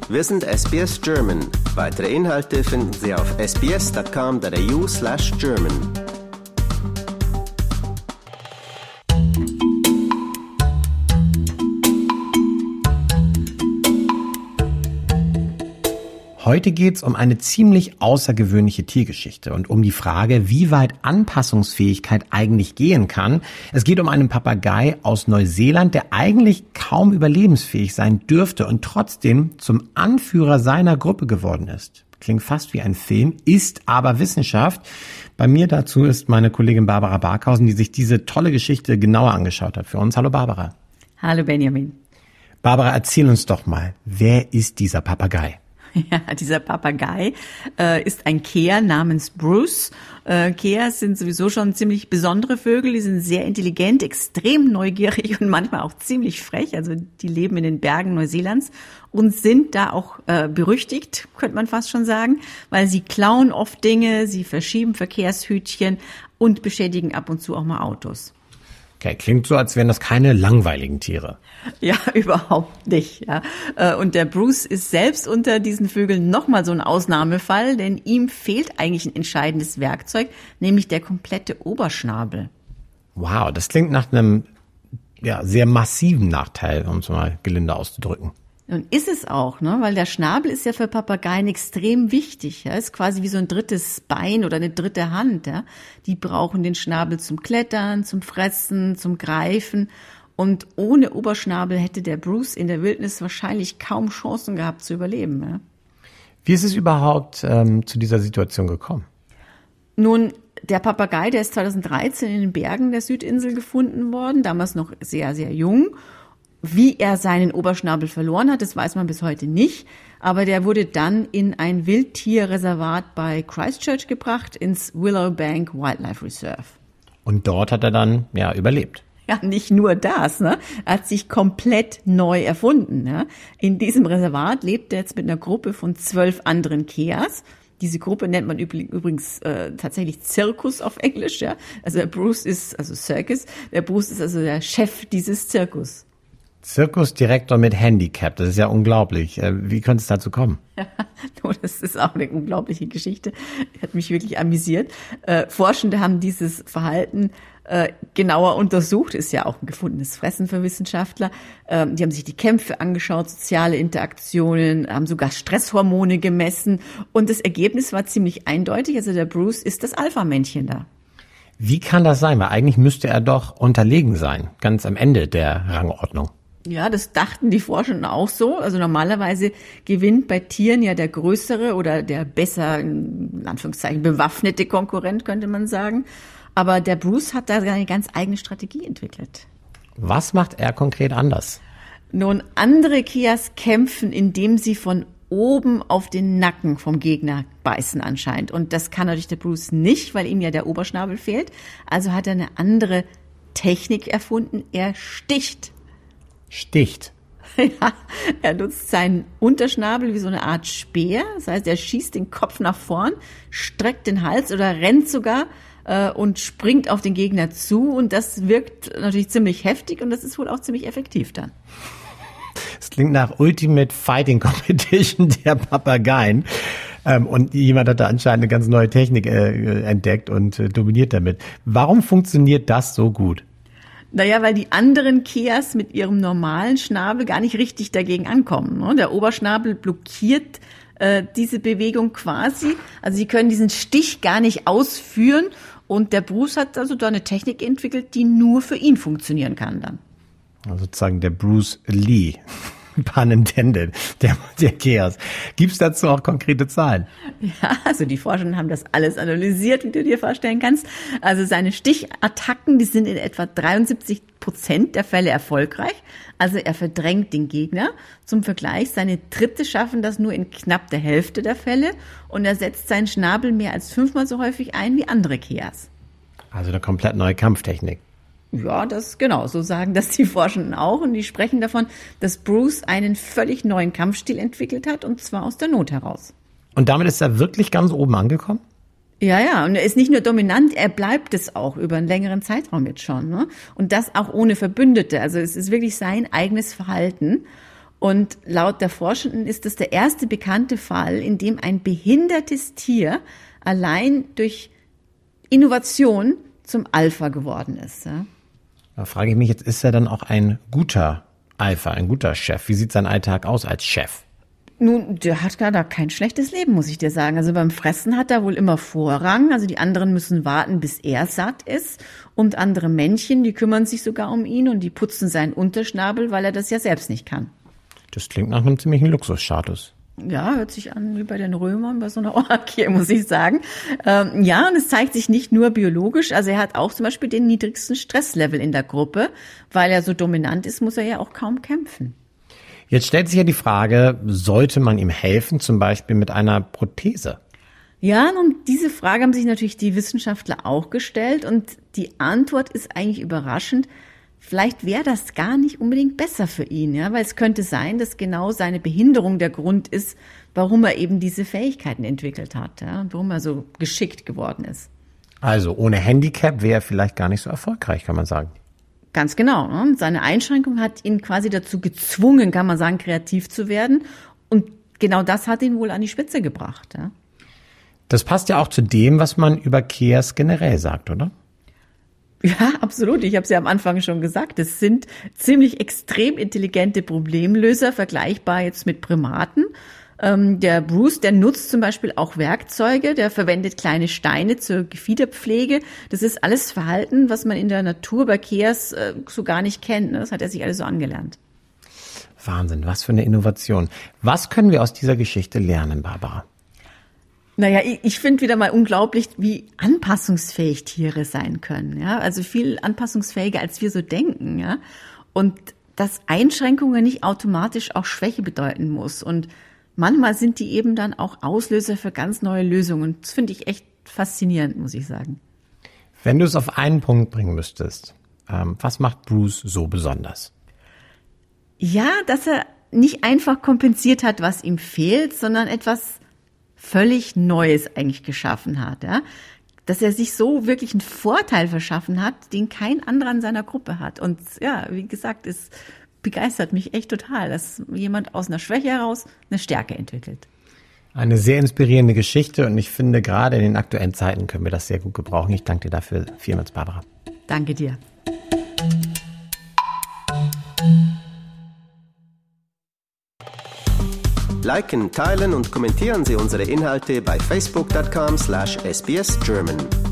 Wir sind SBS German. Weitere Inhalte finden Sie auf sbs.com.au/German. Heute geht's um eine ziemlich außergewöhnliche Tiergeschichte und um die Frage, wie weit Anpassungsfähigkeit eigentlich gehen kann. Es geht um einen Papagei aus Neuseeland, der eigentlich kaum überlebensfähig sein dürfte und trotzdem zum Anführer seiner Gruppe geworden ist. Klingt fast wie ein Film, ist aber Wissenschaft. Bei mir dazu ist meine Kollegin Barbara Barkhausen, die sich diese tolle Geschichte genauer angeschaut hat für uns. Hallo Barbara. Hallo Benjamin. Barbara, erzähl uns doch mal, wer ist dieser Papagei? Ja, dieser Papagei ist ein Kea namens Bruce. Keas sind sowieso schon ziemlich besondere Vögel. Die sind sehr intelligent, extrem neugierig und manchmal auch ziemlich frech. Also die leben in den Bergen Neuseelands und sind da auch berüchtigt, könnte man fast schon sagen, weil sie klauen oft Dinge, sie verschieben Verkehrshütchen und beschädigen ab und zu auch mal Autos. Okay, klingt so, als wären das keine langweiligen Tiere. Ja, überhaupt nicht. Ja. Und der Bruce ist selbst unter diesen Vögeln nochmal so ein Ausnahmefall, denn ihm fehlt eigentlich ein entscheidendes Werkzeug, nämlich der komplette Oberschnabel. Wow, das klingt nach einem sehr massiven Nachteil, um es mal gelinde auszudrücken. Und ist es auch, ne? Weil der Schnabel ist ja für Papageien extrem wichtig. Ja? Ist quasi wie so ein drittes Bein oder eine dritte Hand. Ja? Die brauchen den Schnabel zum Klettern, zum Fressen, zum Greifen. Und ohne Oberschnabel hätte der Bruce in der Wildnis wahrscheinlich kaum Chancen gehabt zu überleben. Ja? Wie ist es überhaupt zu dieser Situation gekommen? Nun, der Papagei, der ist 2013 in den Bergen der Südinsel gefunden worden, damals noch sehr, sehr jung. Wie er seinen Oberschnabel verloren hat, das weiß man bis heute nicht. Aber der wurde dann in ein Wildtierreservat bei Christchurch gebracht, ins Willowbank Wildlife Reserve. Und dort hat er dann überlebt. Ja, nicht nur das, ne? Er hat sich komplett neu erfunden. Ne? In diesem Reservat lebt er jetzt mit einer Gruppe von 12 anderen Keas. Diese Gruppe nennt man übrigens tatsächlich Zirkus auf Englisch. Ja? Also der Bruce ist, also Circus, der Bruce ist also der Chef dieses Zirkus. Zirkusdirektor mit Handicap, das ist ja unglaublich. Wie könnte es dazu kommen? Ja, das ist auch eine unglaubliche Geschichte. Hat mich wirklich amüsiert. Forschende haben dieses Verhalten genauer untersucht, ist ja auch ein gefundenes Fressen für Wissenschaftler. Die haben sich die Kämpfe angeschaut, soziale Interaktionen, haben sogar Stresshormone gemessen und das Ergebnis war ziemlich eindeutig. Also der Bruce ist das Alpha-Männchen da. Wie kann das sein? Weil eigentlich müsste er doch unterlegen sein, ganz am Ende der Rangordnung. Ja, das dachten die Forschenden auch so. Also normalerweise gewinnt bei Tieren ja der größere oder der besser, in Anführungszeichen, bewaffnete Konkurrent, könnte man sagen. Aber der Bruce hat da eine ganz eigene Strategie entwickelt. Was macht er konkret anders? Nun, andere Keas kämpfen, indem sie von oben auf den Nacken vom Gegner beißen anscheinend. Und das kann natürlich der Bruce nicht, weil ihm ja der Oberschnabel fehlt. Also hat er eine andere Technik erfunden. Er sticht. Sticht? Ja, er nutzt seinen Unterschnabel wie so eine Art Speer. Das heißt, er schießt den Kopf nach vorn, streckt den Hals oder rennt sogar und springt auf den Gegner zu. Und das wirkt natürlich ziemlich heftig und das ist wohl auch ziemlich effektiv dann. Es klingt nach Ultimate Fighting Competition der Papageien. Und jemand hat da anscheinend eine ganz neue Technik entdeckt und dominiert damit. Warum funktioniert das so gut? Naja, weil die anderen Keas mit ihrem normalen Schnabel gar nicht richtig dagegen ankommen. Ne? Der Oberschnabel blockiert diese Bewegung quasi. Also sie können diesen Stich gar nicht ausführen. Und der Bruce hat also da eine Technik entwickelt, die nur für ihn funktionieren kann dann. Also sozusagen der Bruce Lee, pun intended, der Keas. Gibt's dazu auch konkrete Zahlen? Ja, also die Forscher haben das alles analysiert, wie du dir vorstellen kannst. Also seine Stichattacken, die sind in etwa 73% der Fälle erfolgreich. Also er verdrängt den Gegner. Zum Vergleich, seine Tritte schaffen das nur in knapp der Hälfte der Fälle. Und er setzt seinen Schnabel mehr als 5-mal so häufig ein wie andere Keas. Also eine komplett neue Kampftechnik. Ja, so sagen das die Forschenden auch. Und die sprechen davon, dass Bruce einen völlig neuen Kampfstil entwickelt hat, und zwar aus der Not heraus. Und damit ist er wirklich ganz oben angekommen? Ja, und er ist nicht nur dominant, er bleibt es auch über einen längeren Zeitraum jetzt schon. Ne? Und das auch ohne Verbündete. Also es ist wirklich sein eigenes Verhalten. Und laut der Forschenden ist das der erste bekannte Fall, in dem ein behindertes Tier allein durch Innovation zum Alpha geworden ist. Ja? Da frage ich mich, jetzt ist er dann auch ein guter Alpha, ein guter Chef. Wie sieht sein Alltag aus als Chef? Nun, der hat da kein schlechtes Leben, muss ich dir sagen. Also beim Fressen hat er wohl immer Vorrang. Also die anderen müssen warten, bis er satt ist. Und andere Männchen, die kümmern sich sogar um ihn und die putzen seinen Unterschnabel, weil er das ja selbst nicht kann. Das klingt nach einem ziemlichen Luxusstatus. Ja, hört sich an wie bei den Römern, bei so einer Orgie, muss ich sagen. Ja, und es zeigt sich nicht nur biologisch. Also er hat auch zum Beispiel den niedrigsten Stresslevel in der Gruppe. Weil er so dominant ist, muss er ja auch kaum kämpfen. Jetzt stellt sich ja die Frage, sollte man ihm helfen, zum Beispiel mit einer Prothese? Ja, und diese Frage haben sich natürlich die Wissenschaftler auch gestellt. Und die Antwort ist eigentlich überraschend. Vielleicht wäre das gar nicht unbedingt besser für ihn, ja, weil es könnte sein, dass genau seine Behinderung der Grund ist, warum er eben diese Fähigkeiten entwickelt hat, ja, und warum er so geschickt geworden ist. Also ohne Handicap wäre er vielleicht gar nicht so erfolgreich, kann man sagen. Ganz genau. Ne? Seine Einschränkung hat ihn quasi dazu gezwungen, kann man sagen, kreativ zu werden. Und genau das hat ihn wohl an die Spitze gebracht. Ja? Das passt ja auch zu dem, was man über Keas generell sagt, oder? Ja, absolut. Ich habe es ja am Anfang schon gesagt. Es sind ziemlich extrem intelligente Problemlöser, vergleichbar jetzt mit Primaten. Der Bruce, der nutzt zum Beispiel auch Werkzeuge, der verwendet kleine Steine zur Gefiederpflege. Das ist alles Verhalten, was man in der Natur bei Keas so gar nicht kennt. Das hat er sich alles so angelernt. Wahnsinn, was für eine Innovation. Was können wir aus dieser Geschichte lernen, Barbara? Naja, ich finde wieder mal unglaublich, wie anpassungsfähig Tiere sein können. Ja, also viel anpassungsfähiger, als wir so denken. Ja, und dass Einschränkungen nicht automatisch auch Schwäche bedeuten muss. Und manchmal sind die eben dann auch Auslöser für ganz neue Lösungen. Das finde ich echt faszinierend, muss ich sagen. Wenn du es auf einen Punkt bringen müsstest, was macht Bruce so besonders? Ja, dass er nicht einfach kompensiert hat, was ihm fehlt, sondern etwas völlig Neues eigentlich geschaffen hat. Ja? Dass er sich so wirklich einen Vorteil verschaffen hat, den kein anderer in seiner Gruppe hat. Und ja, wie gesagt, es begeistert mich echt total, dass jemand aus einer Schwäche heraus eine Stärke entwickelt. Eine sehr inspirierende Geschichte und ich finde, gerade in den aktuellen Zeiten können wir das sehr gut gebrauchen. Ich danke dir dafür vielmals, Barbara. Danke dir. Liken, teilen und kommentieren Sie unsere Inhalte bei facebook.com/sbsgerman.